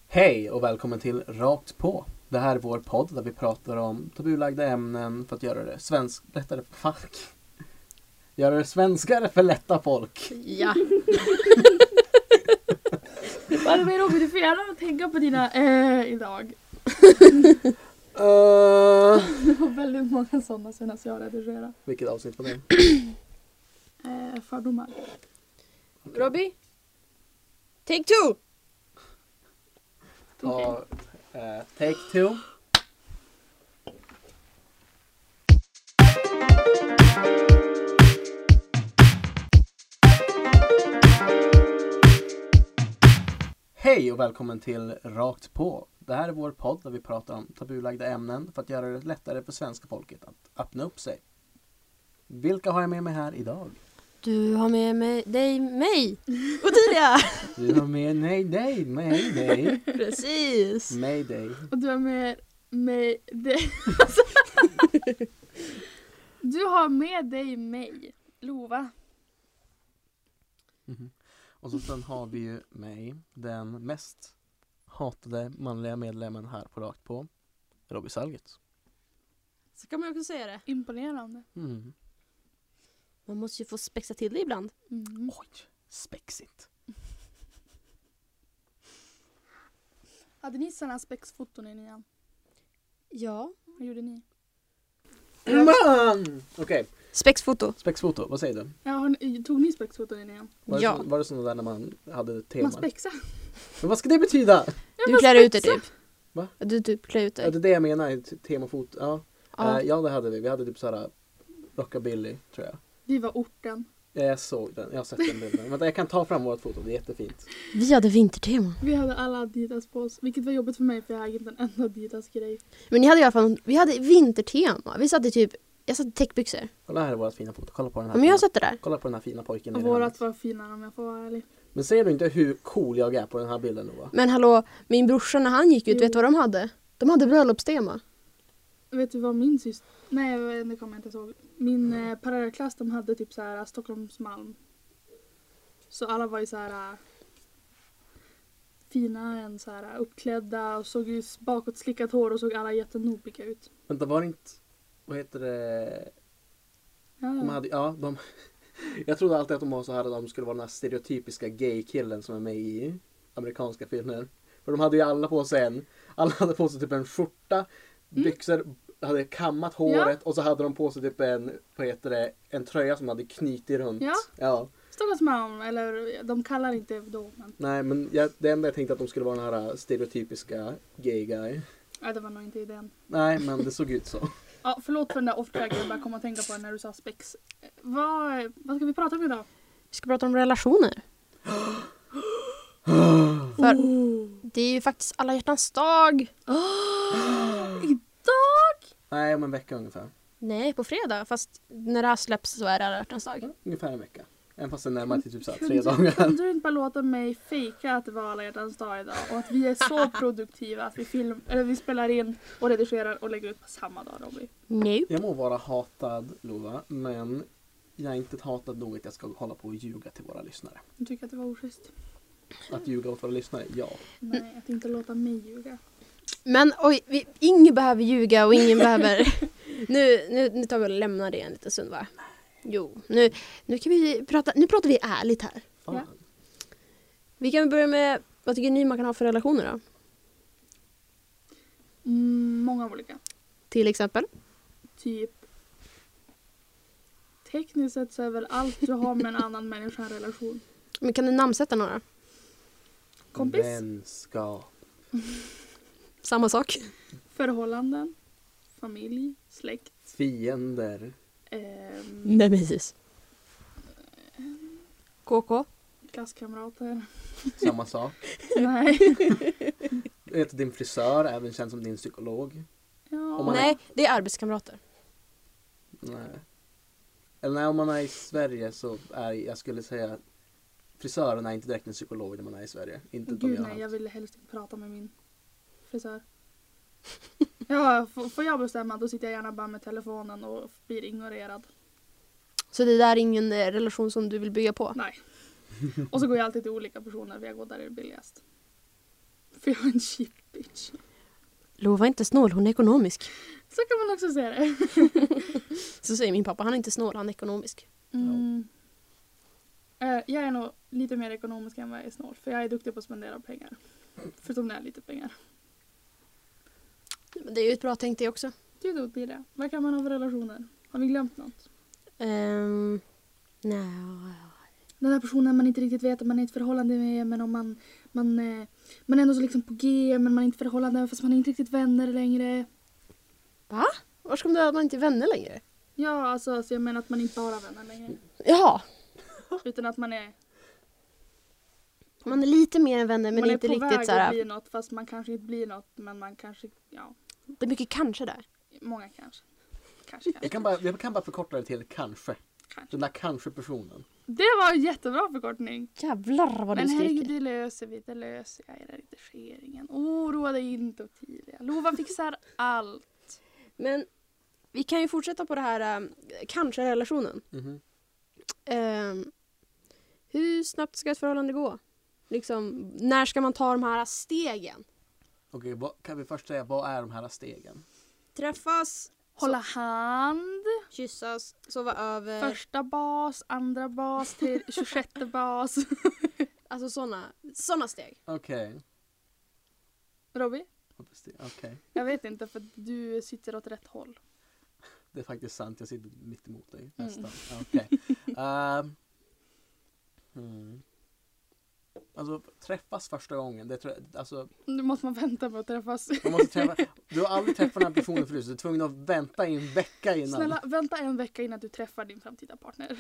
Hej och välkommen till Rakt på. Det här är vår podd där vi pratar om tabulagda ämnen för att göra det lättare göra det svenskare för lätta folk. Ja. Vad är Robin, du får gärna tänka på dina idag. Det var väldigt många sådana senast jag redigerade. Vilket avsnitt var det? Fördomar. Robby? Take two! Ta, take two. Hej och välkommen till Rakt på. Det här är vår podd där vi pratar om tabulagda ämnen för att göra det lättare för svenska folket att öppna upp sig. Vilka har jag med mig här idag? Du har med mig Ottilia! Du har med mig. Precis. Mayday. Och du har med mig dig. Du har med dig mig, Lova. Mm-hmm. Och så sen har vi ju mig, den mest hatade manliga medlemmen här på Rakt på, Robby Salget. Så kan man också säga det. Imponerande. Mm. Man måste ju få spexa till det ibland. Mm. Oj, spexigt. Hade ni sådana spexfoton i nian? Ja. Vad gjorde ni? Okej, Spexfoto. spexfoto, vad säger du? Ja, tog ni spexfoton i nian? Var det sådana där när man hade tema? Man spexa. Men vad ska det betyda? Du klär ut dig typ. Va? Du typ klär ut Ja, dig. det är det jag menar, ett temafoto. Ja, Ja. ja det hade vi. Vi hade typ såhär rockabilly, tror jag. Vi var orten. Jag såg den, jag har sett den bilden. Vänta, jag kan ta fram vårt foto, det är jättefint. Vi hade vintertema. Vi hade alla Adidas på oss. Vilket var jobbigt för mig för jag hade inte en enda Adidas-grej. Men ni hade i alla fall, vi hade vintertema. Vi satt i typ, jag satt i täckbyxor. Kolla här är vårt fina foto, kolla på den här. Ja, men jag fina- satt där. Kolla på den här fina pojken. Och i det här. vårat var finare om jag får vara ärlig. Men ser du inte hur cool jag är på den här bilden då? Men hallå, min brorsa när han gick ut, Jo. vet du vad de hade? De hade bröllopstema. Vet du vad min syster... Nej, det kommer jag inte ihåg. Min parallellklass, de hade typ så här Stockholmsmalm. Så alla var ju så här fina än så här uppklädda och såg ju bakåt slickat hår och såg alla jättenobiga ut. Vänta, var det inte... Vad heter det? Ja, De hade... Ja, de... Jag trodde alltid att de var så här att de skulle vara den här stereotypiska gay-killen som är med i amerikanska filmer. För de hade ju alla på sig alla hade på sig typ en skjorta, byxor, hade kammat håret och så hade de på sig typ en tröja som hade knutit runt. Ja. Stockholmsmalm, eller de kallar inte då, men... Nej, men det enda jag tänkte att de skulle vara den här stereotypiska gay guy. Nej, det var nog inte idén. Nej, men det såg ut så. Ja, förlåt för den där off-tracken, jag bara kom att tänka på när du sa spex. Vad ska vi prata om idag? Vi ska prata om relationer. För det är ju faktiskt alla hjärtans dag. Idag? Nej, om en vecka ungefär. Nej, på fredag. Fast när det här släpps så är det alla hjärtans dag. Ja, ungefär en vecka. Även fast det närmar till typ så här 3 Kunde dagar. du inte bara låta mig fejka att det var alla hjärtans dag idag och att vi är så produktiva att vi spelar in och redigerar och lägger ut på samma dag, Robby? Nej. Jag må vara hatad, Lova, men jag är inte hatad nog att jag ska hålla på och ljuga till våra lyssnare. Du tycker att det var oschysst? Att ljuga åt våra lyssnare, ja. Nej, att inte låta mig ljuga. Men oj, ingen behöver ljuga och ingen behöver... Nu tar vi och lämnar det en liten stund, va? Jo, nu kan vi prata... Nu pratar vi ärligt här. Fan. Ja. Vi kan börja med... Vad tycker ni man kan ha för relationer då? Många olika. Till exempel? Typ... Tekniskt sett så är väl allt du har med en annan människa en relation. Men kan du namnsätta några? Kompis? Vänskap. Samma sak. Förhållanden. Familj. Släkt. Fiender. Nej, precis. KK? Klasskamrater. Samma sak. Nej. Vet din frisör, även känd som din psykolog. Ja. Om man Nej, det är arbetskamrater. Nej. Eller nej, om man är i Sverige så är, jag skulle säga, frisören är inte direkt en psykolog när man är i Sverige. Inte de Gud gör nej, jag allt. ville helst inte prata med min frisör. Ja, får jag bestämma då sitter jag gärna bara med telefonen och blir ignorerad. Så det där är ingen relation som du vill bygga på? Nej. Och så går jag alltid till olika personer för jag går där det är billigast. För jag är en cheap bitch. Lova är inte snål, hon är ekonomisk. Så kan man också säga det. Så säger min pappa, han är inte snål, han är ekonomisk. Jag är nog lite mer ekonomisk än vad jag är snål. För jag är duktig på att spendera pengar. Förutom när jag har lite pengar. Men det är ju ett bra tänk det också. Det är det. Vad kan man ha för relationer? Har vi glömt något? Nej. Den där personen man inte riktigt vet om man är i ett förhållande med. Men om man är ändå så liksom på G. Men man är inte i förhållande fast man är inte riktigt vänner längre. Va? Var ska man inte är vänner längre? Ja, alltså jag menar att man inte bara är vänner längre. Jaha. Utan att man är... Man är lite mer än vänner men man inte är på riktigt väg så här. att bli något fast man kanske inte blir något. Men man kanske, ja. Det är mycket kanske där. Många kanske. Kanske. Jag kan bara förkorta det till kanske. Den där kanske-personen. Det var en jättebra förkortning. Jävlar vad du Men skriker. herregud, det löser jag i redigeringen. Oroa dig inte, Ottilia. Lova fixar allt. Men vi kan ju fortsätta på det här kanske-relationen. Mhm. Hur snabbt ska ett förhållande gå? Liksom, när ska man ta de här stegen? Okej, kan vi först säga, vad är de här stegen? Träffas, Hålla hand. kyssas, sova över. Första bas, andra bas till 26 bas. Alltså såna steg. Okej. Robby? Okej. Jag vet inte för du sitter åt rätt håll. Det är faktiskt sant, jag sitter mitt emot dig nästan. Okej. Alltså träffas första gången, det tror jag, alltså Nu måste man vänta med att träffas. man måste träffa, du har aldrig träffat den här personen förut så du är tvungen att vänta i en vecka innan. Snälla, vänta en vecka innan du träffar din framtida partner.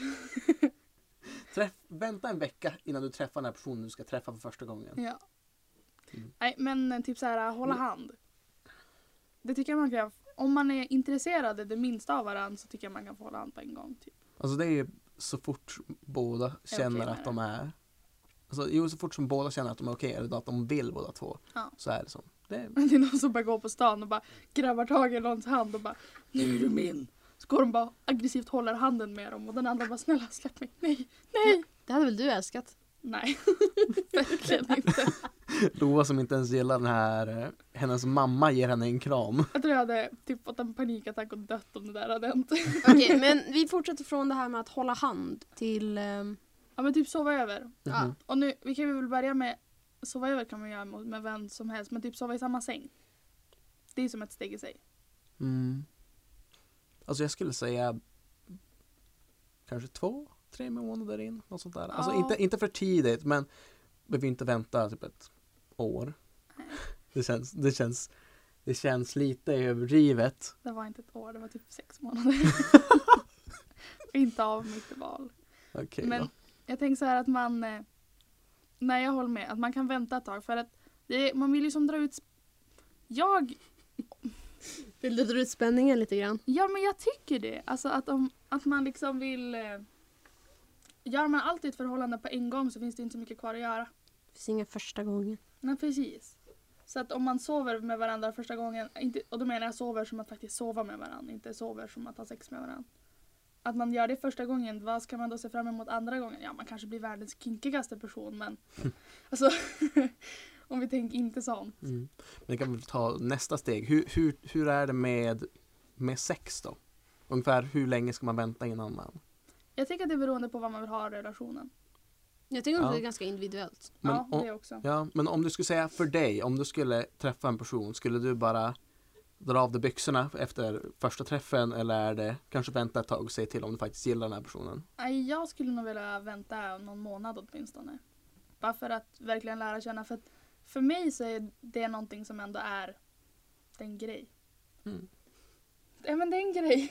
Vänta en vecka innan du träffar den här personen du ska träffa för första gången. Ja. Nej, men typ så här, hålla hand. Det tycker jag man kan. Om man är intresserad det minsta av varandra så tycker jag man kan få hålla hand på en gång. Typ. Alltså det är ju så fort båda känner okej att de är. Alltså, så fort som båda känner att de är okej, eller att de vill båda två. Ja. Så är det så. Det är någon som bara går på stan och bara grabbar tag i någons hand och bara nu är du min. Så går de bara aggressivt håller handen med dem och den andra bara snälla släpp mig. Nej. Det hade väl du älskat? Nej, verkligen inte. Lova som inte ens gillar den här, hennes mamma ger henne en kram. Jag tror jag hade typ fått en panikattack och dött om det där hade hänt. Okej, men vi fortsätter från det här med att hålla hand till... Ja men typ sova över. Mhm. Och nu, vi kan väl börja med sova över kan man göra med vem som helst. Men typ sova i samma säng. Det är som ett steg i sig. Alltså jag skulle säga kanske 2-3 månader in. Något sånt där. Alltså Ja. inte för tidigt men vi vill inte vänta typ ett år. Det känns lite överdrivet. Det var inte ett år, det var typ 6 månader. Inte av mitt val. Okej Men då. jag tänker så här att man... Nej, jag håller med. Att man kan vänta ett tag. För att man vill ju som dra ut... Vill du dra ut spänningen lite grann? Ja, men jag tycker det. Alltså att man liksom vill... Gör man alltid ett förhållande på en gång så finns det inte så mycket kvar att göra. Det finns ingen första gången. Nej, precis. Så att om man sover med varandra första gången... och då menar jag sover som att faktiskt sova med varandra. Inte sover som att ha sex med varandra. Att man gör det första gången, vad ska man då se fram emot andra gången? Ja, man kanske blir världens kinkigaste person, men... alltså, om vi tänker inte sånt. Men det kan vi ta nästa steg. Hur är det med sex då? Ungefär hur länge ska man vänta innan man... Jag tänker att det är beroende på vad man vill ha i relationen. Jag tycker också Ja. det är ganska individuellt. Men, Ja, det också. ja, men om du skulle säga för dig, om du skulle träffa en person, skulle du bara dra av dig byxorna efter första träffen eller är det kanske vänta ett tag och se till om du faktiskt gillar den här personen? Nej, jag skulle nog vilja vänta någon månad åtminstone. Bara för att verkligen lära känna. För mig så är det någonting som ändå är en grej. Ja, men det är en grej.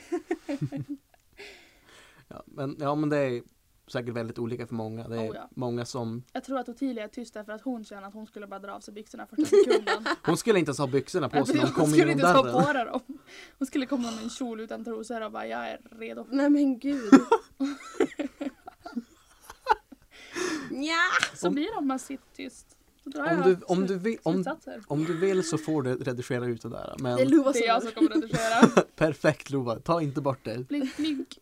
Ja, men det är säkert väldigt olika för många. Det är Ja. många som... Jag tror att Ottilia är tyst därför att hon känner att hon skulle bara dra av sig byxorna första sekunden. Hon skulle inte ens ha byxorna på sig när hon kom Hon in skulle genom inte ta dörren. på dem. Hon skulle komma med en kjol utan trosor och bara, jag är redo. Nej men gud. Nja. Så blir det om man sitter tyst. Då drar Om du vill så får du redigera ut det där. Men Det är Lova det är som jag som kommer att redigera. perfekt Lova, ta inte bort det. Blink, blink.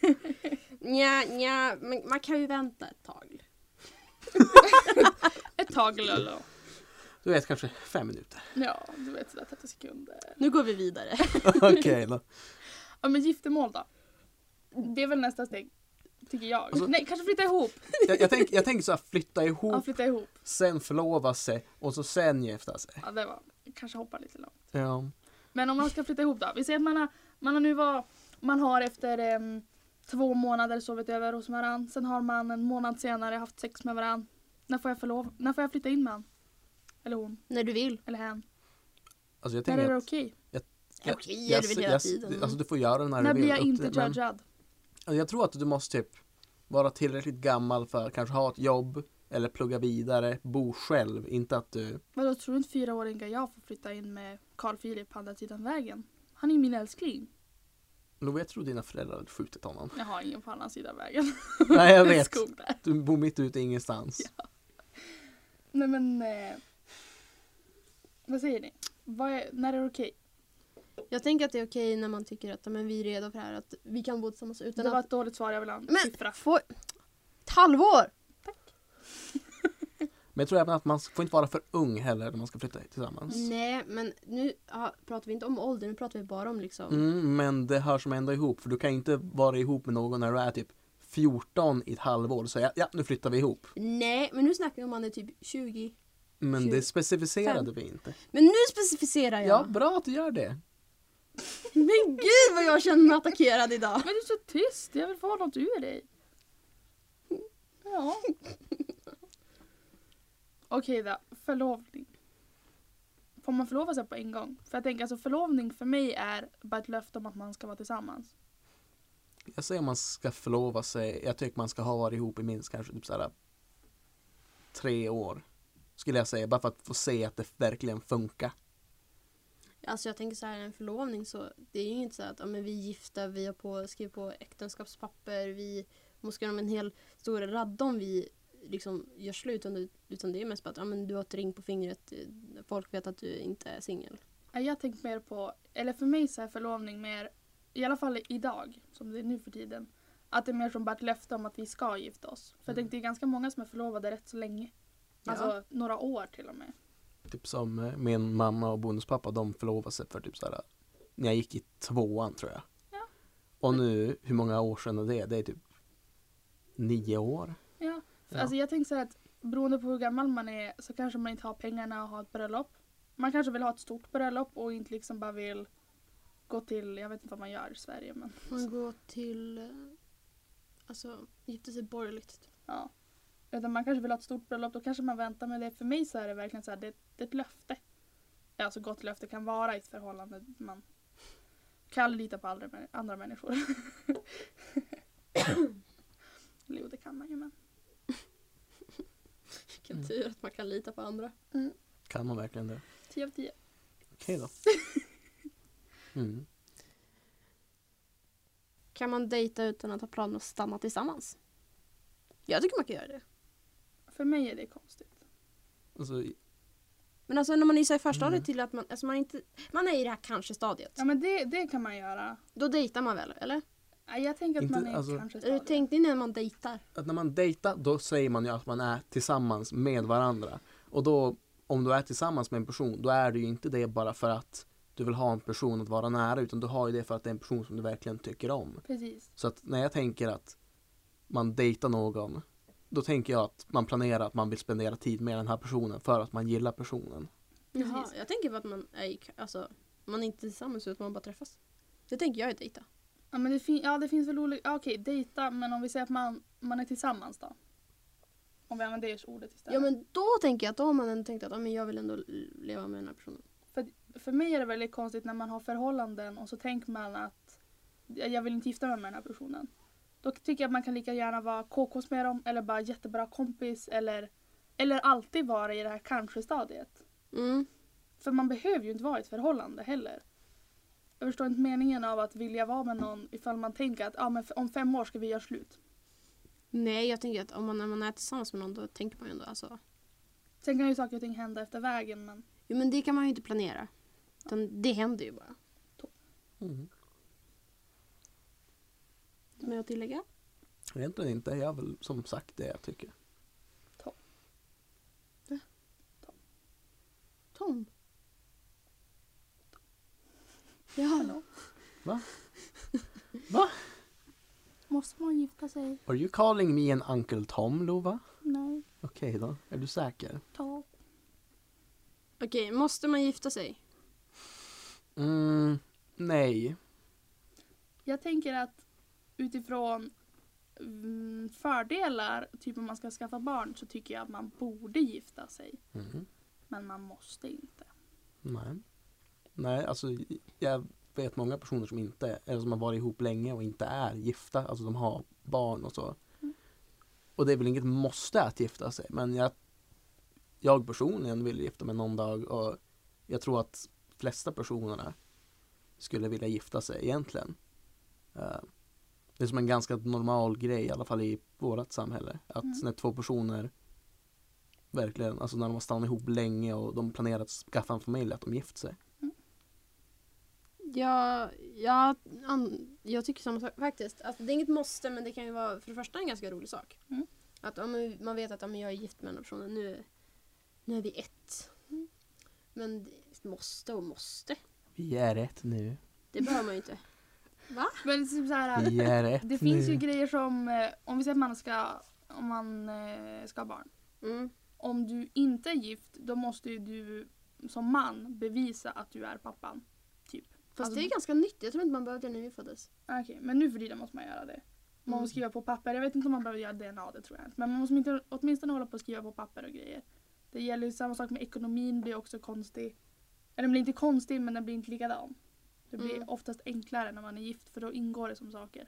Nja, men man kan ju vänta ett tag. Ett tag, lollo. Du vet kanske 5 minuter. Ja, du vet sådär 30 sekunder. Nu går vi vidare. Okej då. Ja, men giftermål då? Det är väl nästa steg, tycker jag. Alltså- Nej, kanske flytta ihop. Jag tänker så här, flytta Ja, ihop, flytta ihop. sen förlova sig och så sen gifta sig. Ja, det var kanske hoppa lite långt. Ja. Men om man ska flytta ihop då. Vi säger att man har efter 2 månader sovit över hos varann. Sen har man en månad senare haft sex med varann. När får jag flytta in med han? Eller hon? När du vill. Eller hen? Alltså jag När tänker är det att okej? Okej, är det väl hela tiden. Alltså du får göra det när När du blir vill. jag inte upp till- men- judgad? alltså, jag tror att du måste typ vara tillräckligt gammal för att kanske ha ett jobb eller plugga vidare, bo själv, inte att du... Vadå, tror du inte 4-åringar jag får flytta in med Carl Philip på andra sidan vägen? Han är ju min älskling. Love, jag tror dina föräldrar hade skjutit honom. Jag har ingen på andra sidan vägen. Nej, jag Det är vet. skog där. Du bor mitt ute i ingenstans. Ja. Nej men... vad säger ni? När är det okej? Jag tänker att det är okej när man tycker att men, vi är redo för det här. Att vi kan bo tillsammans utan Det var att... ett dåligt svar, jag vill ha en Men siffra. ett halvår! Men jag tror även att man får inte vara för ung heller när man ska flytta tillsammans. Nej, men nu pratar vi inte om ålder. Nu pratar vi bara om liksom... Men det hör som ändå ihop. För du kan inte vara ihop med någon när du är typ 14 i ett halvår och säga ja, nu flyttar vi ihop. Nej, men nu snackar vi om man är typ 20. Men 20. det specificerade vi inte. Men nu specificerar jag. Ja, bra att du gör det. Men gud vad jag känner mig attackerad idag. Men du är så tyst, jag vill få något ur dig. Ja. Okej då, förlovning. Får man förlova sig på en gång? För jag tänker alltså förlovning för mig är bara ett löfte om att man ska vara tillsammans. Jag säger om man ska förlova sig. Jag tycker man ska ha varit ihop i minst kanske typ såhär 3 år. Skulle jag säga, bara för att få se att det verkligen funkar. Alltså jag tänker så här, en förlovning så det är ju inte så att men vi är gifta, vi har skrivit på äktenskapspapper, vi måste göra en hel stor radda om vi liksom gör slut, utan det är mest bara att men du har ett ring på fingret, folk vet att du inte är singel. Jag har tänkt mer på, eller för mig så är förlovning mer, i alla fall idag, som det är nu för tiden, att det är mer som bara ett löfte om att vi ska gifta oss. För jag tänkte det är ganska många som är förlovade rätt så länge. Alltså några år till och med. Typ som min mamma och bonuspappa, de förlovade sig för typ såhär när jag gick i 2:an tror jag. Ja. Och nu, hur många år sedan är det? Det är typ 9 år. Ja, för Ja. alltså jag tänker så här att beroende på hur gammal man är så kanske man inte har pengarna att ha ett bröllop. Man kanske vill ha ett stort bröllop och inte liksom bara vill gå till, jag vet inte vad man gör i Sverige men Man går till, alltså gifta sig borgerligt. ja. Utan man kanske vill ha ett stort bröllop, då kanske man väntar med det. För mig så är det verkligen så här, det är ett löfte. Ja, så gott löfte kan vara i ett förhållande. Man kan aldrig lita på andra människor. Jo, det kan man ju men. Vilken tur att man kan lita på andra. Kan man verkligen det? 10 av 10. Okej då. Mm. Kan man dejta utan att ha planer att stanna tillsammans? Jag tycker man kan göra det. För mig är det konstigt. Alltså, Men alltså när man är i första stadiet till att man är i det här kanske-stadiet. Ja men det kan man göra. Då dejtar man väl, eller? Ja, jag tänker att Inte- man är alltså- kanske Är du stadiet. tänkt när man dejtar? att när man dejtar, då säger man ju att man är tillsammans med varandra. Och då, om du är tillsammans med en person, då är det ju inte det bara för att du vill ha en person att vara nära, utan du har ju det för att det är en person som du verkligen tycker om. Precis. Så att när jag tänker att man dejtar någon, då tänker jag att man planerar att man vill spendera tid med den här personen för att man gillar personen. Jaha, Precis. jag tänker på att man är inte tillsammans utan man bara träffas. Det tänker jag är dejta. Ja men det finns väl olika, okej, dejta, men om vi säger att man är tillsammans då? Om vi använder det ordet istället. Ja men då tänker jag att då har man ändå tänkt att men jag vill ändå leva med den här personen. För mig är det väldigt konstigt när man har förhållanden och så tänker man att jag vill inte gifta mig med den här personen. Då tycker jag att man kan lika gärna vara KKs med dem eller bara jättebra kompis eller alltid vara i det här kanske-stadiet. Mm. För man behöver ju inte vara i ett förhållande heller. Jag förstår inte meningen av att vilja vara med någon ifall man tänker att men om 5 år ska vi göra slut. Nej, jag tänker att när man är tillsammans med någon då tänker man ju ändå alltså. Sen kan ju saker och ting hända efter vägen men Jo men det kan man ju inte planera. Utan det händer ju bara. Mm. Med att tillägga? Egentligen inte, jag har väl som sagt det jag tycker. Tom. Ja. Va? Måste man gifta sig? Are you calling me an Uncle Tom, Lova? Nej. Okej då, är du säker? Okej, måste man gifta sig? Nej. Jag tänker att utifrån fördelar, typ om man ska skaffa barn, så tycker jag att man borde gifta sig. Men man måste inte. Nej, alltså jag vet många personer som inte, eller som har varit ihop länge och inte är gifta. Alltså de har barn och så. Och det är väl inget måste att gifta sig. Men jag personligen vill gifta mig någon dag. Och jag tror att flesta personerna skulle vilja gifta sig egentligen. Det är som en ganska normal grej, i alla fall i vårt samhälle. Att när två personer verkligen, alltså när de har stannat ihop länge och de planerat att skaffa en familj, att de gift sig. Jag tycker samma sak faktiskt. Alltså, det är inget måste, men det kan ju vara för det första en ganska rolig sak. Att om man vet att jag är gift med en person, nu är vi ett. Men måste. Vi är ett nu. Det behöver man ju inte. Va? Men typ så här, Vi är ett det finns ju grejer som, om vi säger att man ska ha barn. Om du inte är gift, då måste ju du som man bevisa att du är pappan. Typ. Fast alltså, det är ganska nytt. Jag tror inte man behövde det när vi föddes. Okej, men nu för tiden måste man göra det. Man måste skriva på papper. Jag vet inte om man behöver göra DNA, det tror jag inte. Men man måste inte, åtminstone hålla på att skriva på papper och grejer. Det gäller ju samma sak med ekonomin, blir också konstig. Eller den blir inte konstig, men den blir inte likadan. Det blir oftast enklare när man är gift, för då ingår det som saker.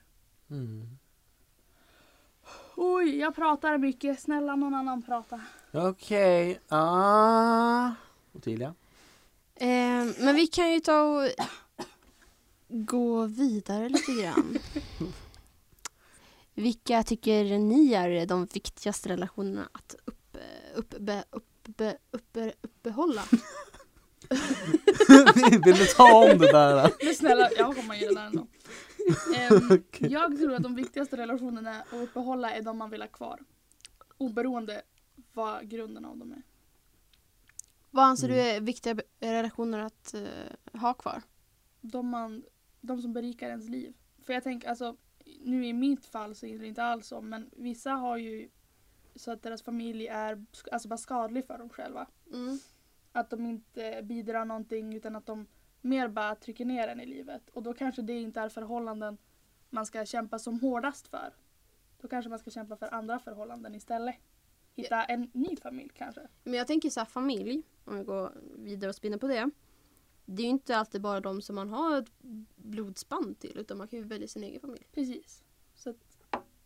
Oj, jag pratar mycket. Snälla någon annan prata. Okej. Ottilia. Men vi kan ju ta och gå vidare lite grann. Vilka tycker ni är de viktigaste relationerna att uppehålla? Vill du ta om det där? Men snälla, jag kommer göra det där ändå. Jag tror att de viktigaste relationerna att uppehålla är de man vill ha kvar. Oberoende vad grunden av dem är. Vad anser du är viktiga relationer att ha kvar? De som berikar ens liv. För jag tänker, alltså, nu i mitt fall så är det inte alls så, men vissa har ju så att deras familj är alltså bara skadlig för dem själva. Att de inte bidrar någonting, utan att de mer bara trycker ner en i livet. Och då kanske det inte är förhållanden man ska kämpa som hårdast för. Då kanske man ska kämpa för andra förhållanden istället. Hitta en ny familj kanske. Men jag tänker så här, familj, om vi går vidare och spinner på det. Det är ju inte alltid bara de som man har ett blodsband till, utan man kan ju välja sin egen familj. Precis. Så att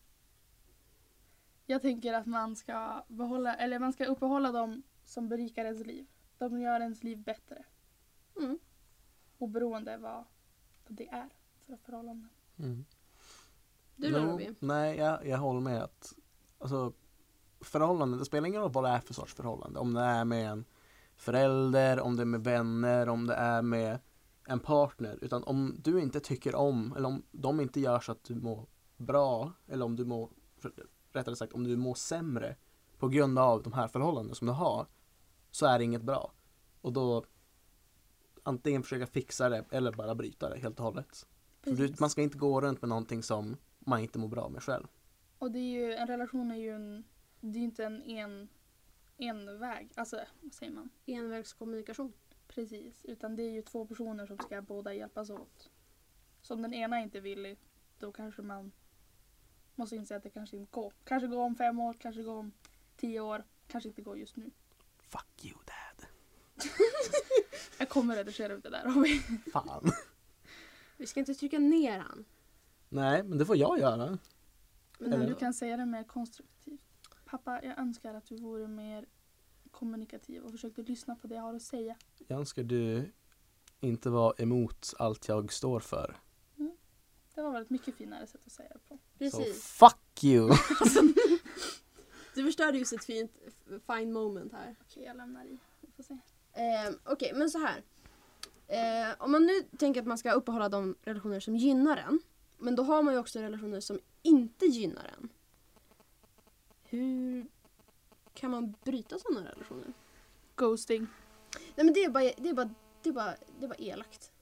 jag tänker att man ska uppehålla dem som berikar ens liv. De gör ens liv bättre. Oberoende vad det är för förhållanden. Du då, Robin? Nej, jag håller med att alltså, förhållanden, det spelar ingen roll vad det är för sorts förhållande. Om det är med en förälder, om det är med vänner, om det är med en partner. Utan om du inte tycker om, eller om de inte gör så att du mår bra, eller om du mår, rättare sagt, om du mår sämre på grund av de här förhållandena som du har, så är det inget bra. Och då antingen försöka fixa det eller bara bryta det helt och hållet. Man ska inte gå runt med någonting som man inte mår bra med själv. Och det är ju, en relation är ju det är inte en väg. Alltså, vad säger man? Envägskommunikation. Precis, utan det är ju två personer som ska båda hjälpas åt. Så om den ena inte vill, då kanske man måste inse att det kanske inte går. Kanske går om 5 år, kanske går om 10 år, kanske inte går just nu. Fuck you, dad. Jag kommer redigera ut det där, Robin. Fan. Vi ska inte trycka ner han. Nej, men det får jag göra. Men du kan säga det mer konstruktivt. Pappa, jag önskar att du vore mer kommunikativ och försökte lyssna på det jag har att säga. Jag önskar du inte var emot allt jag står för. Det var väl ett mycket finare sätt att säga det på. Precis. Så fuck you! Du förstörde just ett fine moment här. Okej, jag lämnar i. Vi får se. Okej, men så här. Om man nu tänker att man ska uppehålla de relationer som gynnar en. Men då har man ju också relationer som inte gynnar en. Hur kan man bryta sådana relationer? Ghosting. Nej men det är bara elakt.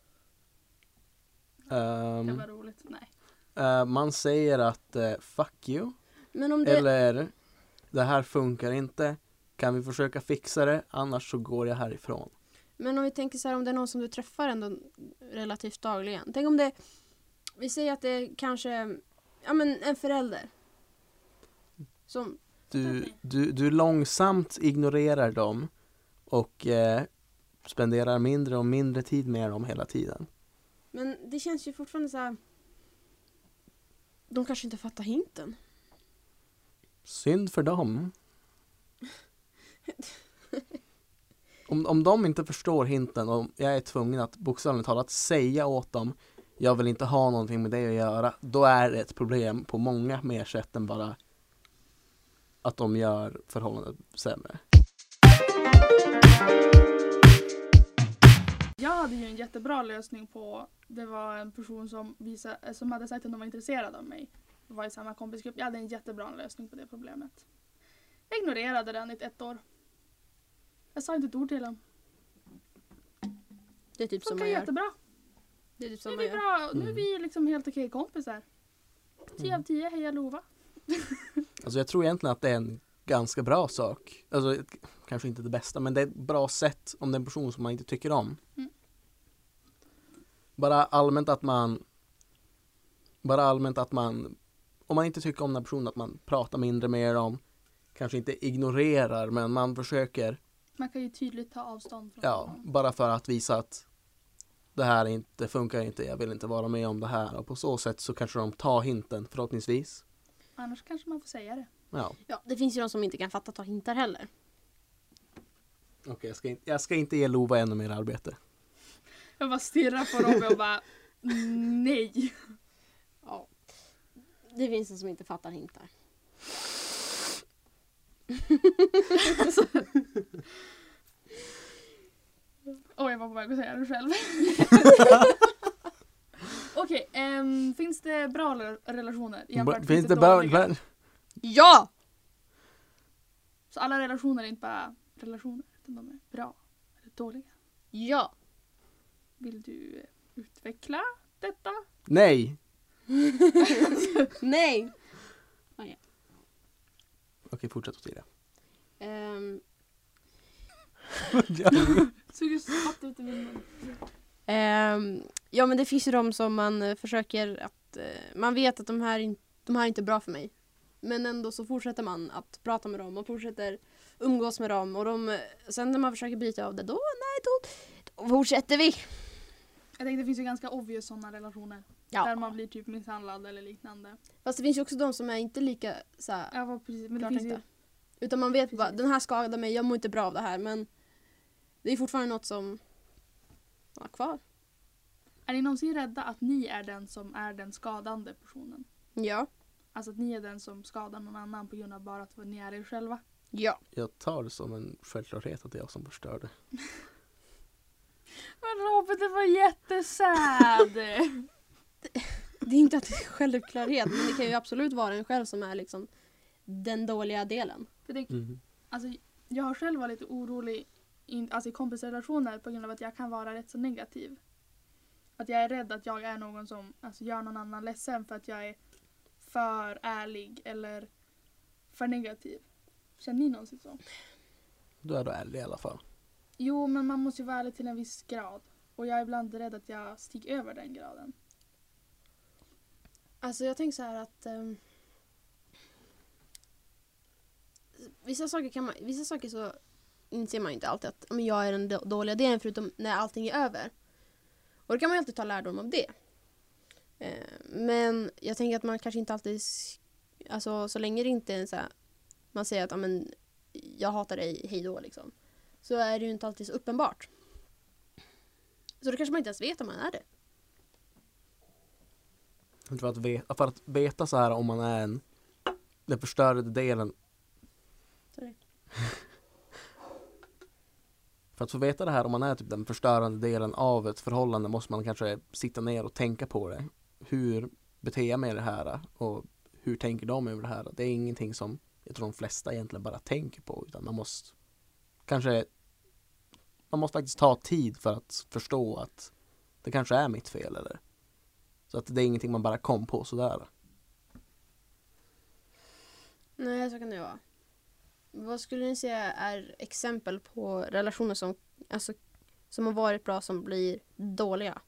Det var roligt. Nej. Man säger att fuck you. Men om det... Eller det här funkar inte. Kan vi försöka fixa det? Annars så går jag härifrån. Men om vi tänker så här, om det är någon som du träffar ändå relativt dagligen. Tänk om det... Vi säger att det är kanske... Ja men en förälder. Som... Du långsamt ignorerar dem. Och spenderar mindre och mindre tid med dem hela tiden. Men det känns ju fortfarande så här... De kanske inte fattar hinten. Synd för dem. Om de inte förstår hinten och jag är tvungen att bokstavligt talat säga åt dem jag vill inte ha någonting med det att göra, då är det ett problem på många mer sätt än bara att de gör förhållandet sämre. Jag hade ju en jättebra lösning på, det var en person som hade sagt att de var intresserad av mig. Jag var i samma kompisgrupp. Jag hade en jättebra lösning på det problemet. Jag ignorerade den i 1 år. Jag sa inte ett ord till dem. Det är typ som funkar man gör. Jättebra. Det är typ som Nu man är vi gör. bra. Nu är vi liksom helt okej kompisar. 10 av 10, heja Lova. Alltså jag tror egentligen att det är en ganska bra sak. Alltså kanske inte det bästa, men det är ett bra sätt om det är en person som man inte tycker om. Mm. Bara allmänt att man om man inte tycker om den personen, att man pratar mindre med dem. Kanske inte ignorerar, men man försöker. Man kan ju tydligt ta avstånd från Ja, dem. bara för att visa att det här inte funkar inte, jag vill inte vara med om det här. Och på så sätt så kanske de tar hinten, förhoppningsvis. Annars kanske man får säga det. Ja. Ja, det finns ju de som inte kan fatta ta hintar heller. Okej, jag ska inte ge Lova ännu mer arbete. Jag bara stirrar på Robin och bara nej. Ja. Det finns de som inte fattar hintar. Jag var på väg att säga det själv. Okej, finns det bra relationer jämfört Finns det dåliga? Ja! Så alla relationer är inte bara relationer, utan de är bra eller dåliga. Ja. Vill du utveckla detta? Nej! Nej. Okej, fortsätt att säga Ehm, det. Suger svatt ut i min mun. ja men det finns ju de som man försöker att... man vet att de här är inte bra för mig. Men ändå så fortsätter man att prata med dem och fortsätter umgås med dem. Och sen när man försöker bryta av det, då fortsätter vi. Jag tänkte det finns ju ganska obvious sådana relationer. Ja. Där man blir typ misshandlad eller liknande. Fast det finns ju också de som är inte lika så här, Ja, vad precis. Men det klart finns ju... inte. Utan man vet Precis. bara, den här skadar mig, jag mår inte bra av det här. Men det är fortfarande något som är kvar. Är ni någonsin rädda att ni är den som är den skadande personen? Ja. Alltså att ni är den som skadar någon annan på grund av bara att ni är er själva? Ja. Jag tar det som en självklarhet att det är jag som förstörde. Men Robin, det var jättesad! Det är inte att det är självklarhet, men det kan ju absolut vara en själv som är liksom den dåliga delen. Alltså, jag har själv varit lite orolig i kompisrelationer på grund av att jag kan vara rätt så negativ. Att jag är rädd att jag är någon som gör någon annan ledsen för att jag är för ärlig eller för negativ. Känner ni någonsin så? Du är då ärlig i alla fall. Jo, men man måste ju vara ärlig till en viss grad. Och jag är ibland rädd att jag stiger över den graden. Alltså jag tänker så här att vissa saker så inser man ju inte alltid att men jag är den dåliga delen förutom när allting är över. Och då kan man ju alltid ta lärdom av det. Men jag tänker att man kanske inte alltid, alltså så länge det inte är så här, man säger att men, jag hatar dig, hej då liksom. Så är det ju inte alltid så uppenbart. Så då kanske man inte ens vet om man är det. För att veta så här om man är den förstörde delen. Sorry. För att få veta det här om man är typ den förstörande delen av ett förhållande måste man kanske sitta ner och tänka på det. Hur beter jag mig i det här? Och hur tänker de över det här? Det är ingenting som jag tror de flesta egentligen bara tänker på. Utan man måste kanske man måste faktiskt ta tid för att förstå att det kanske är mitt fel eller. Så att det är ingenting man bara kom på sådär. Nej, så kan det vara. Vad skulle ni säga är exempel på relationer som har varit bra som blir dåliga?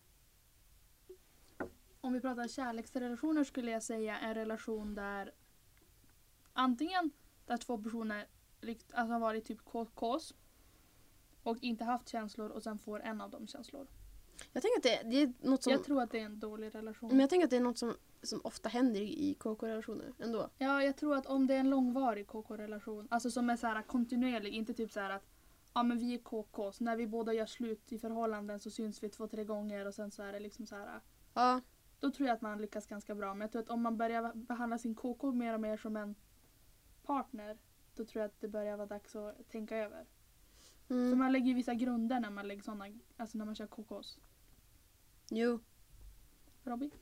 Om vi pratar kärleksrelationer skulle jag säga en relation där antingen där två personer har varit typ KKs och inte haft känslor och sen får en av dem känslor. Jag tänker att det är något som... Jag tror att det är en dålig relation. Men jag tänker att det är något som ofta händer i KK-relationer ändå. Ja, jag tror att om det är en långvarig KK-relation, alltså som är så här kontinuerlig, inte typ så här att ja men vi är KK, så när vi båda gör slut i förhållanden så syns vi 2-3 gånger och sen så är det liksom så här. Ja. Då tror jag att man lyckas ganska bra. Men jag tror att om man börjar behandla sin KK mer och mer som en partner, då tror jag att det börjar vara dags att tänka över. För man lägger ju vissa grunder när man lägger sådana, alltså när man kör KKs. Jo. Robby?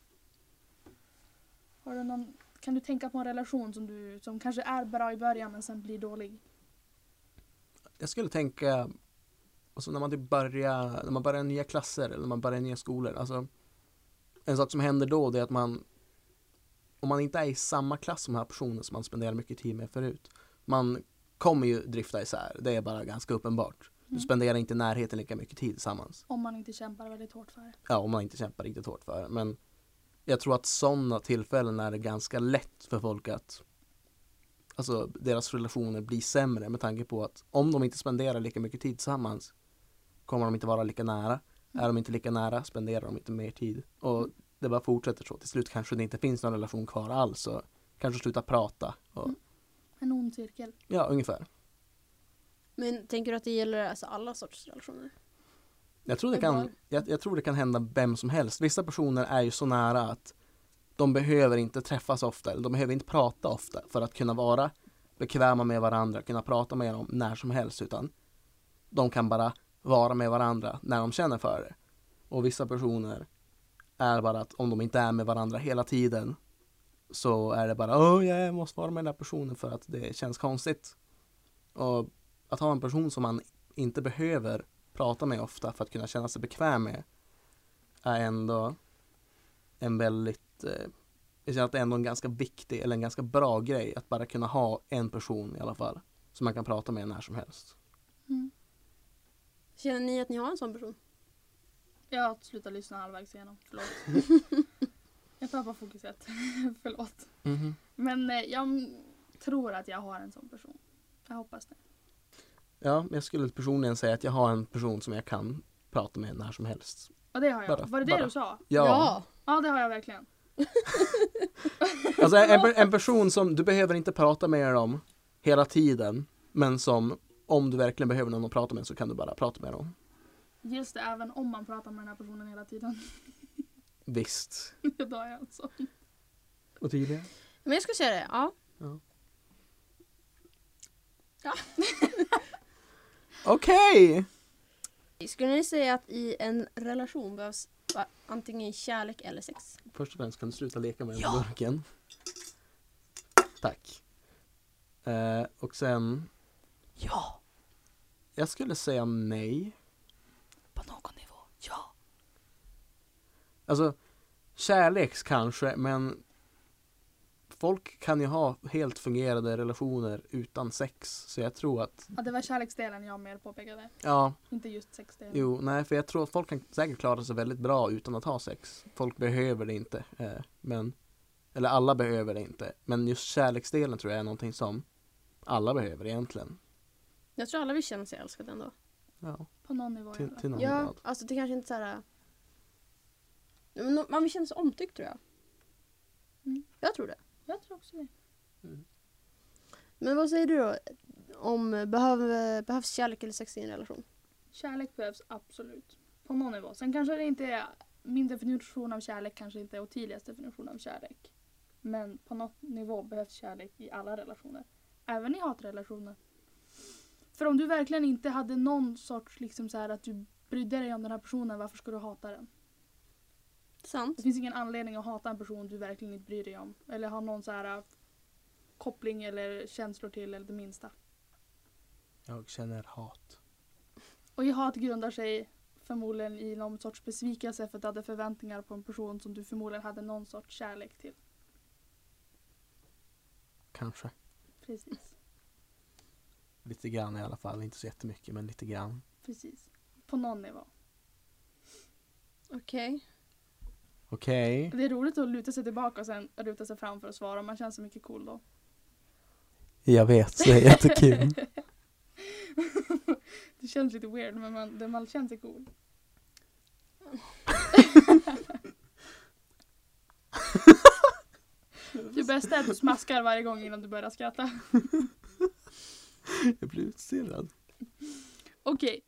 Har du någon, kan du tänka på en relation som kanske är bra i början men sen blir dålig? Jag skulle tänka alltså när man börjar nya klasser eller när man börjar nya skolor. Alltså, en sak som händer då det är att om man inte är i samma klass som den här personen som man spenderar mycket tid med förut. Man kommer ju drifta isär. Det är bara ganska uppenbart. Du spenderar inte i närheten lika mycket tid tillsammans. Om man inte kämpar väldigt hårt för det. Ja, om man inte kämpar riktigt hårt för det. Men jag tror att sådana tillfällen är det ganska lätt för folk att alltså deras relationer blir sämre med tanke på att om de inte spenderar lika mycket tid tillsammans kommer de inte vara lika nära. Är de inte lika nära spenderar de inte mer tid. Och det bara fortsätter så. Till slut kanske det inte finns någon relation kvar alls. Och kanske sluta prata. Och, En ond cirkel. ja, ungefär. Men tänker du att det gäller alltså alla sorts relationer? Jag tror det kan hända vem som helst. Vissa personer är ju så nära att de behöver inte träffas ofta. Eller de behöver inte prata ofta för att kunna vara bekväma med varandra. Kunna prata med dem när som helst. Utan de kan bara vara med varandra när de känner för det. Och vissa personer är bara att om de inte är med varandra hela tiden så är det bara jag måste vara med den här personen för att det känns konstigt. Och att ha en person som man inte behöver prata med ofta för att kunna känna sig bekväm med är ändå en väldigt jag känner att det är ändå en ganska viktig eller en ganska bra grej att bara kunna ha en person i alla fall som man kan prata med när som helst. Känner ni att ni har en sån person? Jag har slutat lyssna halvvägs igenom. Förlåt. Jag tappar fokuset. Förlåt. Mm-hmm. Men jag tror att jag har en sån person. Jag hoppas det. Ja, jag skulle personligen säga att jag har en person som jag kan prata med när som helst. Och det har jag. Var det det du sa? Ja, det har jag verkligen. Alltså en person som du behöver inte prata med dem hela tiden, men som om du verkligen behöver någon att prata med så kan du bara prata med dem. Just det, även om man pratar med den här personen hela tiden. Visst. Då är jag alltså. Och tydligen. Men jag skulle säga det, ja. Okej! Skulle ni säga att i en relation behövs antingen kärlek eller sex? Först och främst kan du sluta leka med den burken. Tack. Och sen... Ja. Jag skulle säga nej. På någon nivå, ja. Alltså, kärleks kanske, men folk kan ju ha helt fungerande relationer utan sex. Så jag tror att... Ja, det var kärleksdelen jag mer påpekade. Ja, Inte just sexdelen. jo, nej, för jag tror att folk kan säkert klara sig väldigt bra utan att ha sex. Folk behöver det inte, eller alla behöver det inte. Men just kärleksdelen tror jag är någonting som alla behöver egentligen. Jag tror alla vill känna sig älskade ändå. Ja, På någon nivå. till någon Ja, grad. alltså det kanske inte så här. Men man vill känna sig omtyckt tror jag. Jag tror det. Jag tror också det. Men vad säger du då? Om behövs kärlek eller sex i en relation? Kärlek behövs absolut. På någon nivå. Sen kanske det inte är... Min definition av kärlek kanske inte är Ottilias definition av kärlek. Men på något nivå behövs kärlek i alla relationer. Även i hatrelationer. För om du verkligen inte hade någon sorts liksom så här att du brydde dig om den här personen, varför ska du hata den? Sant. Det finns ingen anledning att hata en person du verkligen inte bryr dig om. Eller ha någon så här koppling eller känslor till eller det minsta. Jag känner hat. Och hat grundar sig förmodligen i någon sorts besvikelse för att du hade förväntningar på en person som du förmodligen hade någon sorts kärlek till. Kanske. Precis. Lite grann i alla fall. Inte så jättemycket, men lite grann. Precis. På någon nivå. Okej. Okej. Det är roligt att luta sig tillbaka och sen ruta sig fram för att svara. Man känns så mycket cool då. Jag vet, det är jättekul. Det känns lite weird, men man känns cool. Det bästa är att du smaskar varje gång innan du börjar skratta. Jag blir utstirrad. Okej.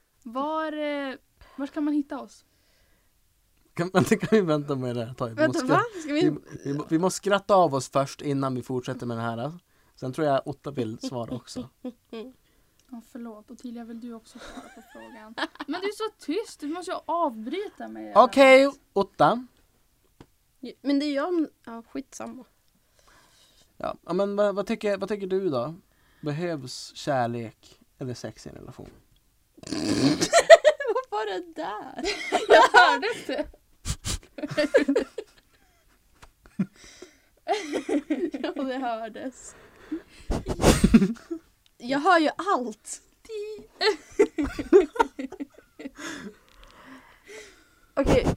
Var ska man hitta oss? Kan vi vänta med det här? Vänta, va? Ska vi... Vi måste skratta av oss först innan vi fortsätter med det här. Sen tror jag Otta vill svara också. Ja, förlåt. Ottilia, vill du också svara på frågan? Men du är så tyst. Du måste ju avbryta mig. Okej, Otta. Men det är jag... Ja, skitsamma. Ja, men vad tycker du då? Behövs kärlek eller sex i en relation? Vad var det där? Jag hörde det. Ja, det hördes. Jag hör ju allt. Okej.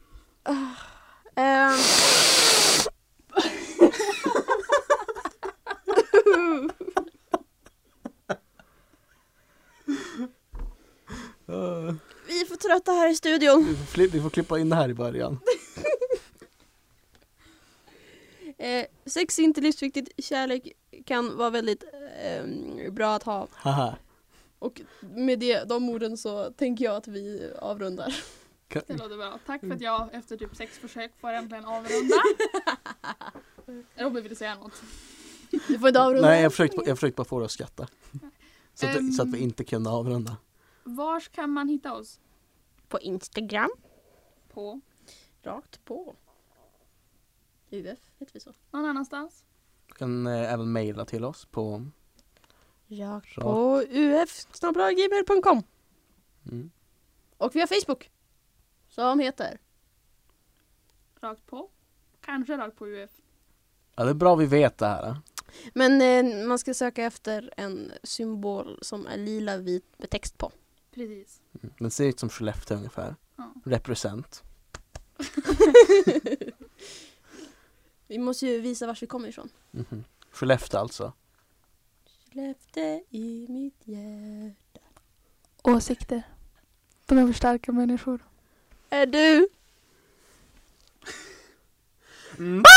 Vi är för trötta här i studion. Vi får klippa in det här i början. Sex är inte livsviktigt. Kärlek kan vara väldigt bra att ha. Haha. Och med de orden så tänker jag att vi avrundar. Det låter bra. Tack för att jag efter typ 6 försök får äntligen avrunda. Robin, vill du säga något? Du får inte avrunda. Nej, jag försökte bara få dig att skratta. Så att vi inte kunde avrunda. Var kan man hitta oss? På Instagram. På? Rakt på. UF, heter vi så. Någon annanstans? Du kan även mejla till oss på Rakt på uf@gmail.com. Mm. Och vi har Facebook. Som heter Rakt på? Kanske rakt på UF. Ja, det är bra vi vet det här. Men man ska söka efter en symbol som är lila vit med text på. Precis. Den ser ut som Skellefteå ungefär. Ja. Represent. Vi måste ju visa var vi kommer ifrån. Mm-hmm. Skellefteå alltså. Skellefteå i mitt hjärta. Åsikter. De är för starka människor. Är du? Mm.